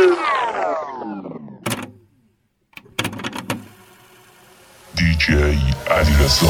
DJ علیرضا.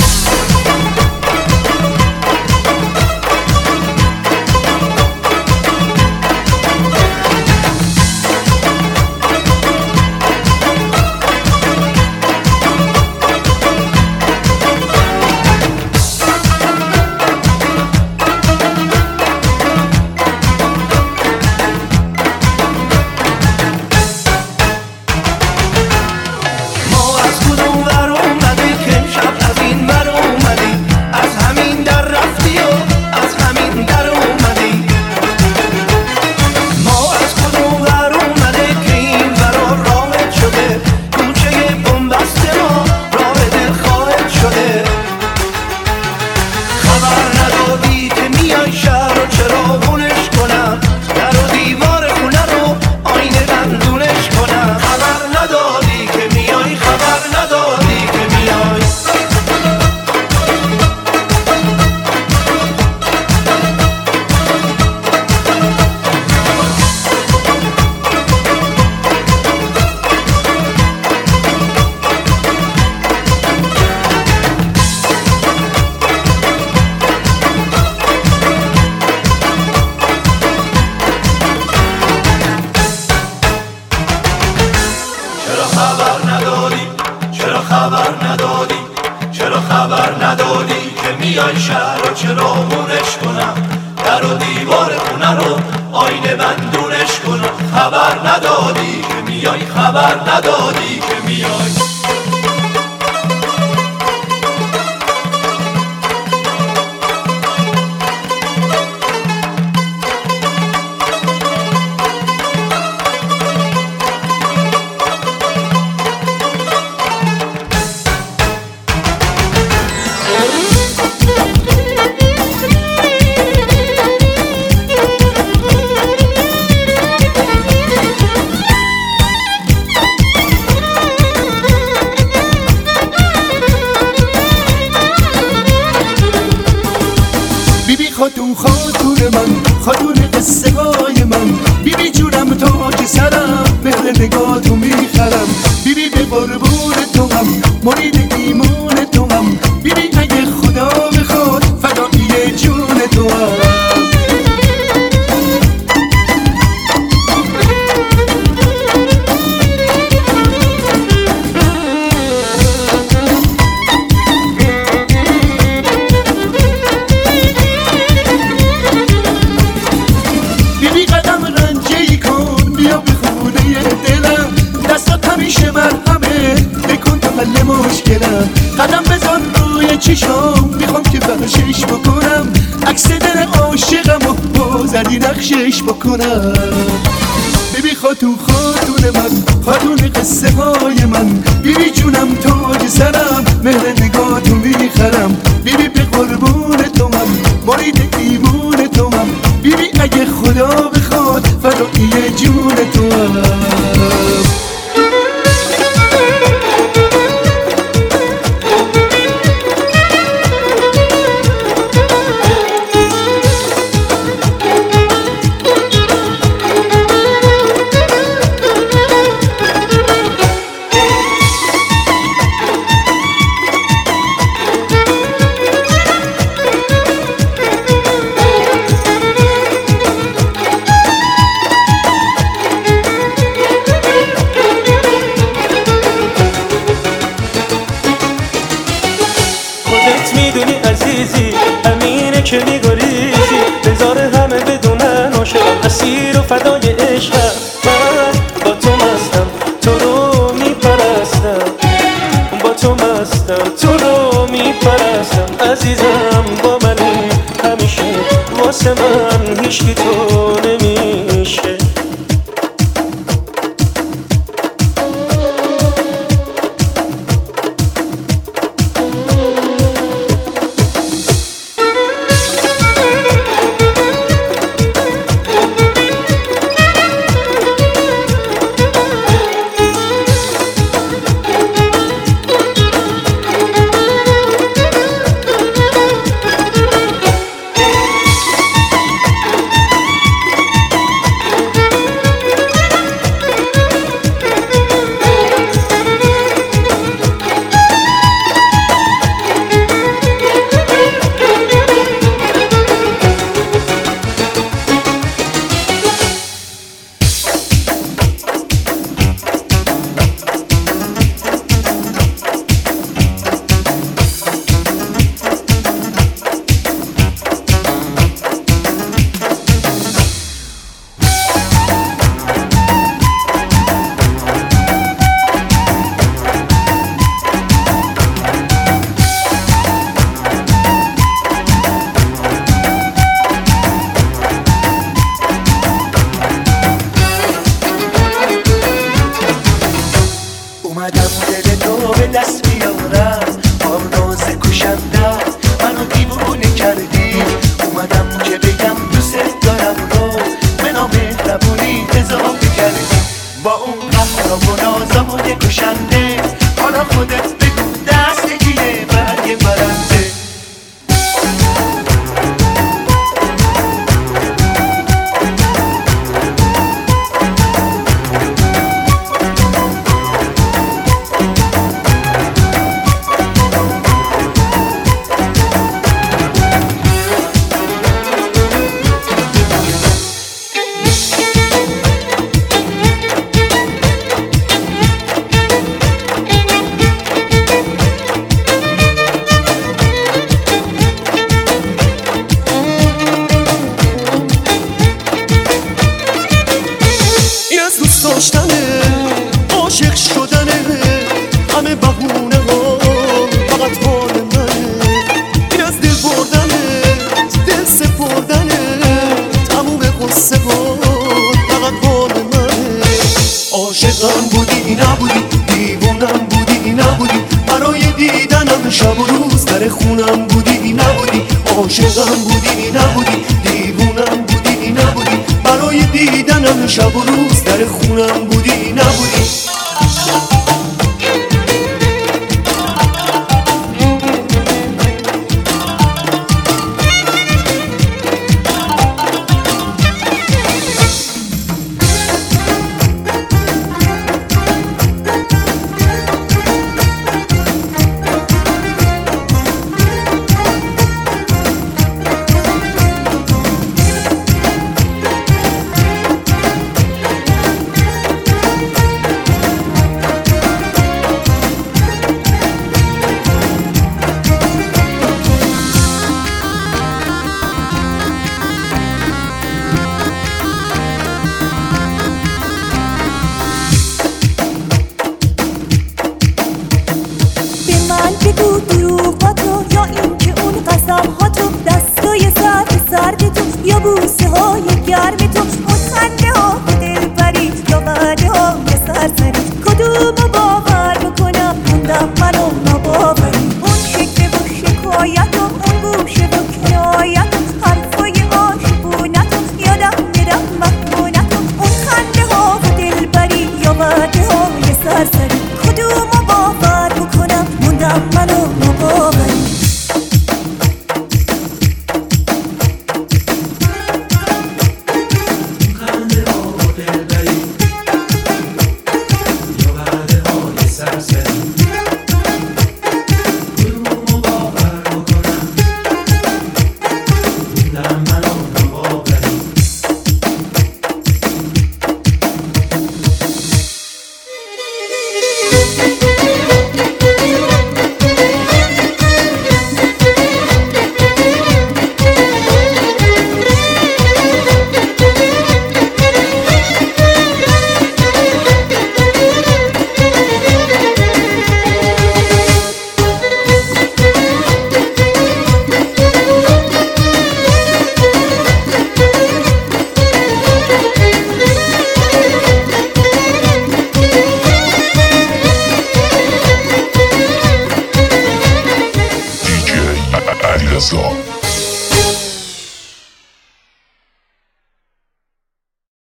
چرا خبر ندادی که میای شهر رو چراغونش کنم، در و دیوار خونه رو آینه بندونش کنم. خبر ندادی که میای، خبر ندادی که میای. خاتون من، خاتون قصه های من، بیبی جونم تاج سرم، مهر نگاهتو میخرم. بیبی به قربون تو هم، مرید ایمان تو هم، بیبی اگه خدا بخواد فدایی جون تو هم. قدم بذار روی چشام، میخوام که بخشش بکنم، عکس دل عاشقم و بازدی نقشش بکنم. بیبی خاتون من، خاتون قصه های من، بیبی جونم تاج سرم، مهر نگاهتو میخرم. بیبی به قربون تو من، مرید ایمون تو من، بیبی اگه خدا بخواد فدایی جون تو هم. که میگریزی بذار همه بدونن عاشقم، اسیر و فدای عشقم. من با تو مستم، تو رو میپرستم، با تو مستم، تو رو میپرستم. عزیزم با منی همیشه، واسه من هیچکی تو نمیشه. مهمونم بودی نبودی، عاشقم بودی نبودی، دیوونم بودی نبودی، برای دیدنم شب و روز در خونم بودی نبودی.